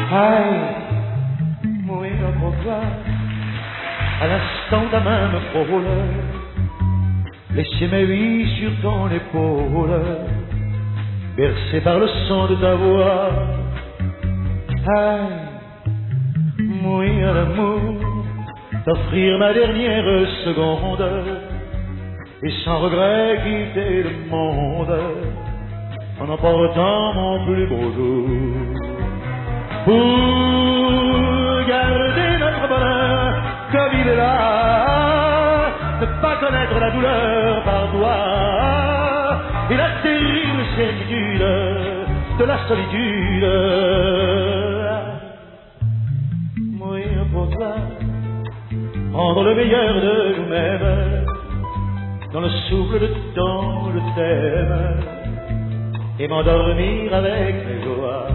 Aïe, mourir pour toi, à l'instant ta main me frôle, laisser mes vies sur ton épaule, bercé par le son de ta voix. Aïe, mourir d'amour, t'offrir ma dernière seconde, et sans regret quitter le monde, en emportant mon plus beau jour. Pour garder notre bonheur comme il est là, ne pas connaître la douleur par toi, et la terrible certitude de la solitude. Mourir pour toi, prendre le meilleur de nous-mêmes, dans le souffle de ton je t'aime, et m'endormir avec mes joies.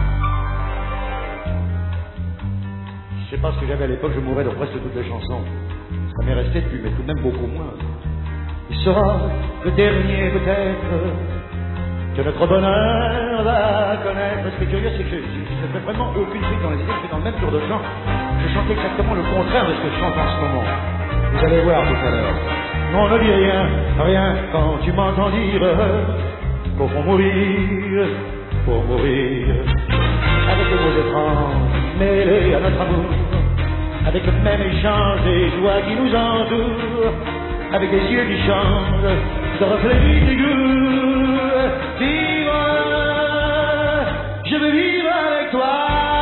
Je sais pas ce que j'avais à l'époque, je mourrais de presque toutes les chansons. Ça m'est resté depuis, mais tout de même beaucoup moins. Il sera le dernier peut-être que notre bonheur va connaître. Ce qui est curieux, c'est que je n'avais vraiment aucune suite dans les idées, je suis dans le même tour de chant. Je chantais exactement le contraire de ce que je chante en ce moment. Vous allez voir tout à l'heure. Non, ne dis rien, rien quand tu m'entends dire qu'au fond mourir, pour mourir, avec des mots étranges mêlés à notre amour, avec le même échange des joies qui nous entourent, avec des yeux qui changent de reflets figures. Vivre, je veux vivre avec toi,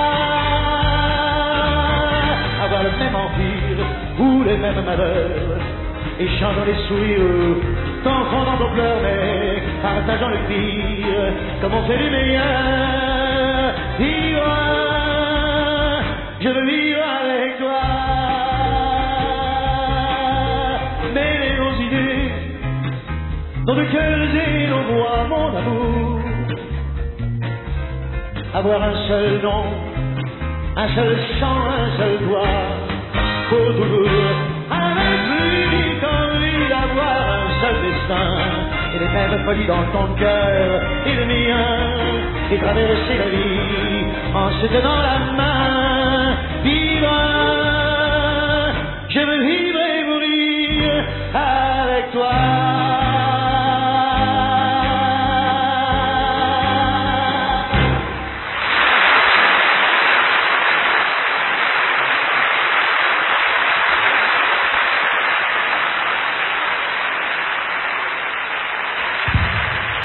avoir le même empire ou les mêmes malheurs, échangeant les sourires, confondant nos pleurs, mais partageant le pire, comme on fait du meilleur. Vivre, je veux vivre avec toi, mêler nos idées, nos deux cœurs et nos voix, mon amour, avoir un seul nom, un seul chant, un seul doigt, pour toujours, avec l'unique envie d'avoir un seul destin, et les mêmes folies dans ton cœur et le mien, et traverser la vie en se tenant la main.